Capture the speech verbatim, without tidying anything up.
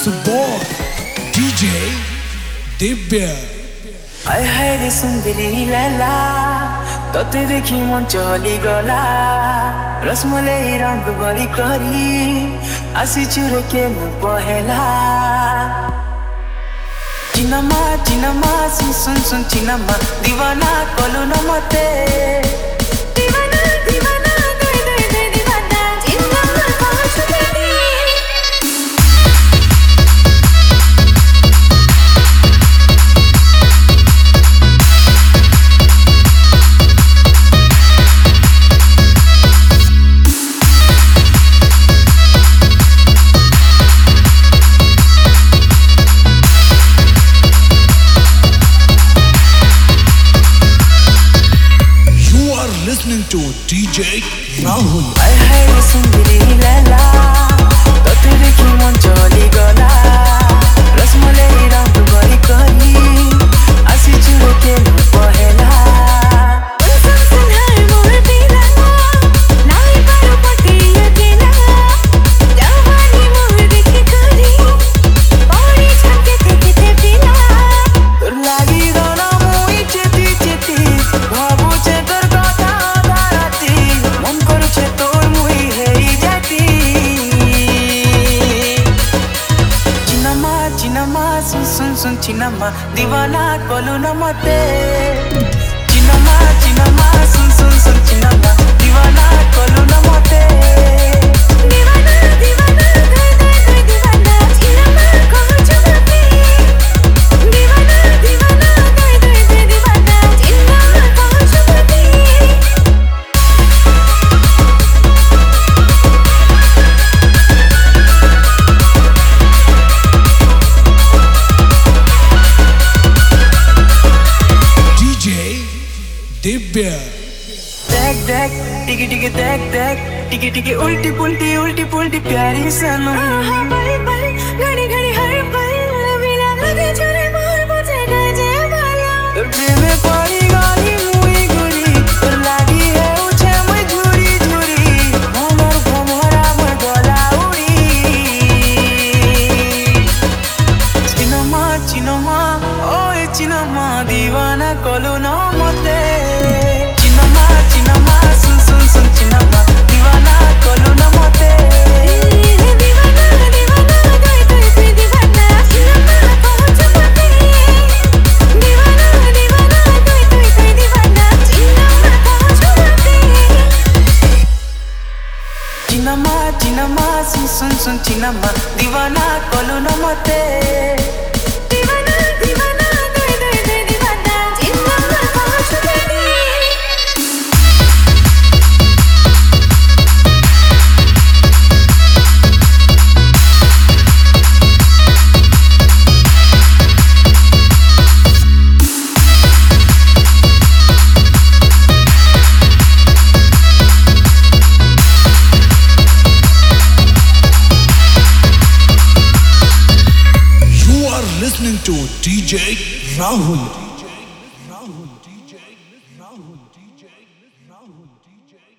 boy, D J Divya. I had a sundari lala, tote dekhi mon chali gala. Rasmalai rang bari kari, asi chure ke mu pahela. Chinama chinama sun sun sun chinama, divana kolu na mate. Divana divana doi doi doi divana, chinama kolu chukari. Listening to D J Rahul. I had a sundari lala, tote dekhi mon chali gala. Rasmalai rang bari kari, asi chure ke mu pahela. Sun sun hai mor pila, nai paru pati yakina. Jawani mor dekhi kari, pauri chhake the the pila. Tur lagi dona mui cheti cheti, bhabu che tor sun sun chinama divana kolu na mate. Chinama chinama sun sun sun chinama divana kolu na mate. Divana divana doi doi doi divana chinama kolu chukari. Divana divana doi doi doi divana chinama kolu chukari. Divya. Dek dek, tiki tiki dek dek, tiki tiki ulti pulti ulti pulti प्यारी सनम. पल पल, घड़ी घड़ी हर पल, बिना लगे चुरे मोर मुझे गजे वाला. तुर प्रेम में पड़ी गाली मुई गुरी, तुर लागी है उछे मुई झूरी झूरी. भमर भमरा मुई गला उड़ी. चिनमा चिनमा, ओए चिनमा दीवाना कलु ना मते. Sun sun chinama divana kolu na mate. Divana divana doi doi doi divana chinama kolu chukari. Listening to D J Rahul. D J Rahul. D J Rahul. D J Rahul. D J